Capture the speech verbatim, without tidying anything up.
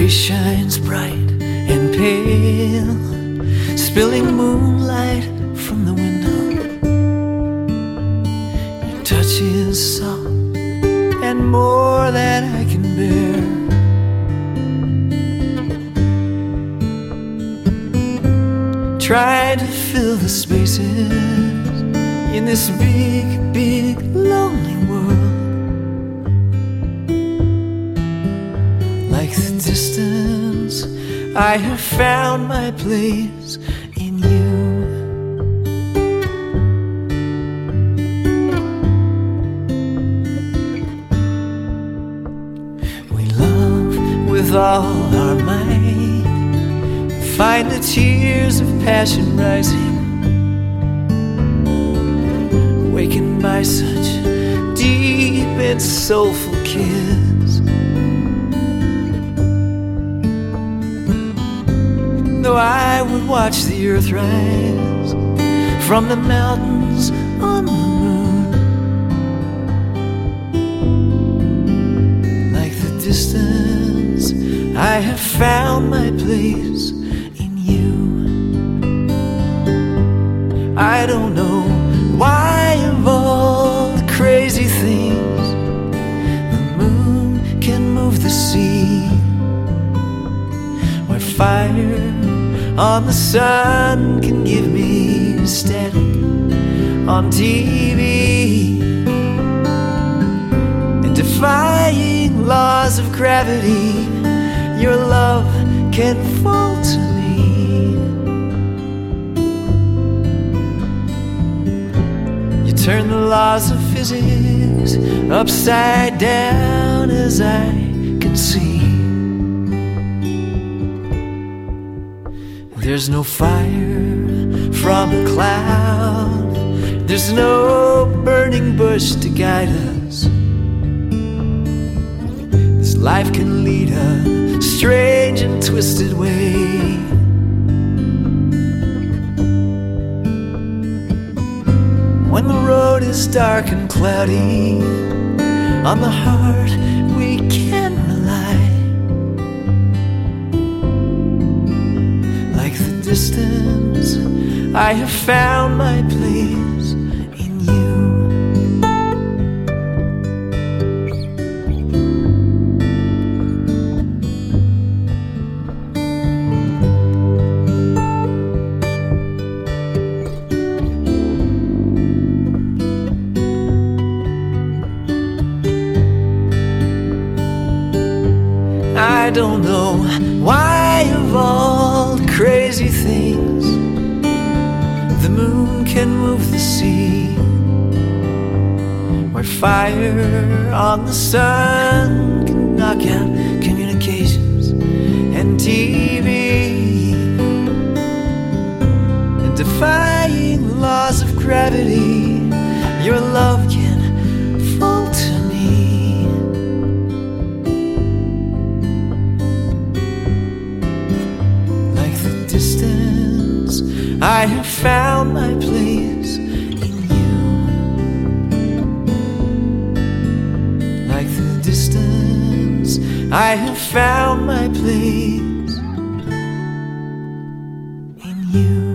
face shines bright and pale, spilling moonlight from the window. Your touch is soft and more than I can bear. Try to fill the spaces in this big, big, lonely world. Like the distance, I have found my place in you. We love with all our might, find the tears of passion rising, awakened by such deep and soulful kiss. Though I would watch the earth rise from the mountains on the moon, like the distance, I have found my place in you. I don't know why of all the crazy things, the moon can move the sea, where fire on the sun can give me static on T V, and defying laws of gravity, your love can fall to me. You turn the laws of physics upside down, as I can see. There's no fire from a cloud, there's no burning bush to guide us. This life can lead a strange and twisted way. When the road is dark and cloudy, on the heart we can rely. Distance, I have found my place in you. I don't know why of all the crazy things, the moon can move the sea, where fire on the sun can knock out communications and T V, and defying laws of gravity, your love can fall to me. Like the distance, I have found my place in you. Like the distance, I have found my place in you.